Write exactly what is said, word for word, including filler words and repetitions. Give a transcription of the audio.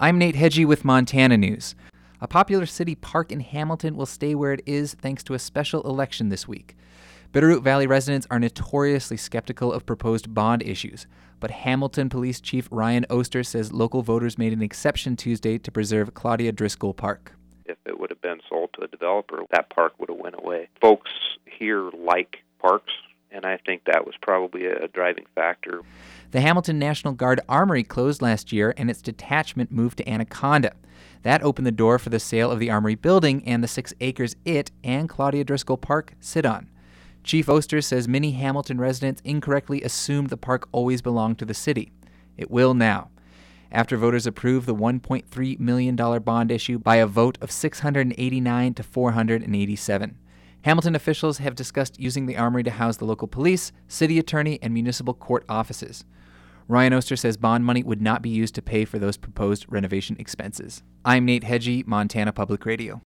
I'm Nate Hedgie with Montana News. A popular city park in Hamilton will stay where it is thanks to a special election this week. Bitterroot Valley residents are notoriously skeptical of proposed bond issues, but Hamilton Police Chief Ryan Oster says local voters made an exception Tuesday to preserve Claudia Driscoll Park. If it would have been sold to a developer, that park would have went away. Folks here like parks, and I think that was probably a driving factor. The Hamilton National Guard Armory closed last year, and its detachment moved to Anaconda. That opened the door for the sale of the Armory building and the six acres it and Claudia Driscoll Park sit on. Chief Oster says many Hamilton residents incorrectly assumed the park always belonged to the city. It will now, after voters approved the one point three million dollars bond issue by a vote of six hundred eighty-nine to four hundred eighty-seven. Hamilton officials have discussed using the Armory to house the local police, city attorney, and municipal court offices. Ryan Oster says bond money would not be used to pay for those proposed renovation expenses. I'm Nate Hedgie, Montana Public Radio.